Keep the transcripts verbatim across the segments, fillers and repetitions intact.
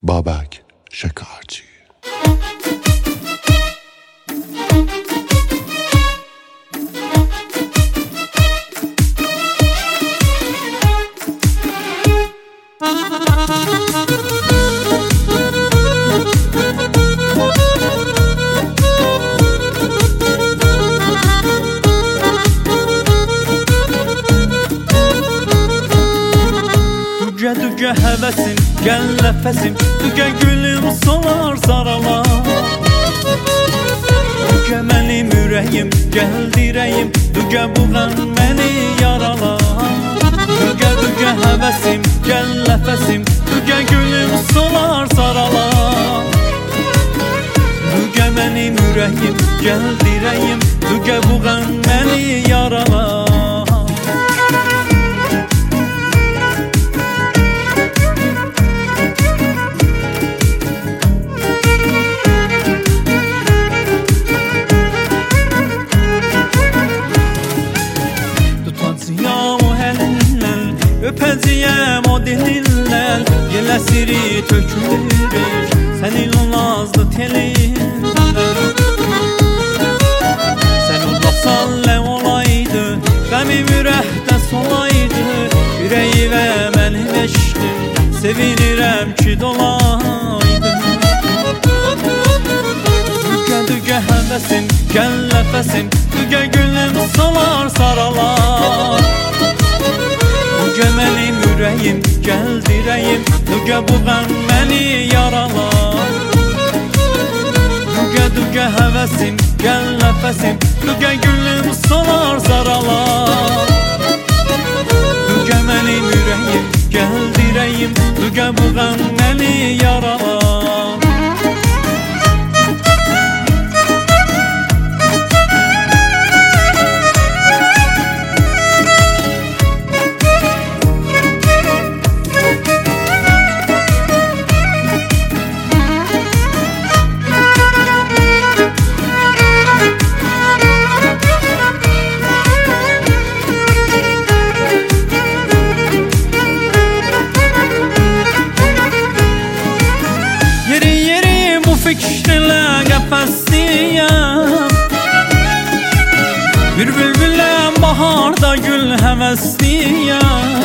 Babak Şekerci. Düge düge hevesim, gel nefesim, düge gülüm solar saralar. Düge benim yüreğim, gel direyim, düge buğan beni yaralar. Düge düge hevesim, gel nefesim, düge gülüm solar saralar. Düge benim yüreğim, gel direyim, düge buğan beni yaralar. Öpəcəyəm o dilinlər, yelə siri tökülür sənin o nazlı telinlər. Sən olmasan nə olaydı, qəmim ürəkdə solaydı. Ürəyi və mənim eşdim, sevinirəm ki dolaydı. Düge düge həvəsim, gəl nəfəsim, düge gülüm solar saralar. Düge benim yüreğim, gel direyim, düge buğan beni yaralar. Düge düge hevesim, gel nefesim, düge gülüm solar saralar. Düge benim yüreğim, gel direyim, düge buğan beni yaralar. Fikirlə qəfəsliyəm, bir bülbüləm baharda gül həvəsliyəm.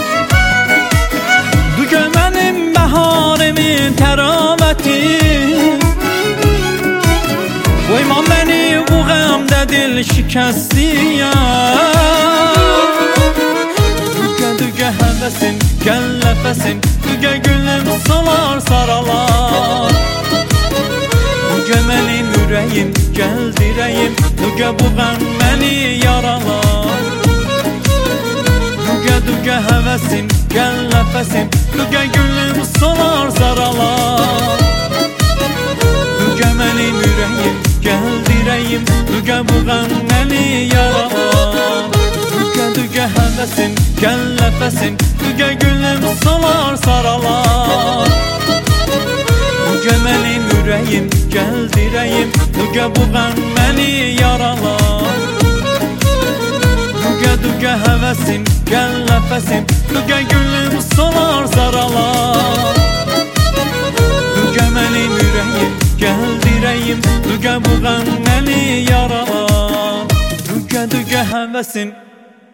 Düge mənim bəharimin təravətim, qoyma məni bu qəmdə dil şikəsliyəm. Düge düge həvəsim, gəl nəfəsim, düge gülüm solar saralar. Düge benim yüreğim, gel direyim, düge buğan beni yaralar. Düge düge hevesim, gel nefesim, düge gülüm solar saralar. Düge benim yüreğim, gel direyim, düge buğan beni yaralar. Düge düge hevesim, gel nefesim, düge gülüm solar saralar. Düge benim yüreğim, gel direyim, düge buğan beni yaralar. Düge düge hevesim, gel nefesim, düge gülüm solar saralar. Düge benim yüreğim, gel direyim, düge buğan beni yaralar. Düge düge hevesim,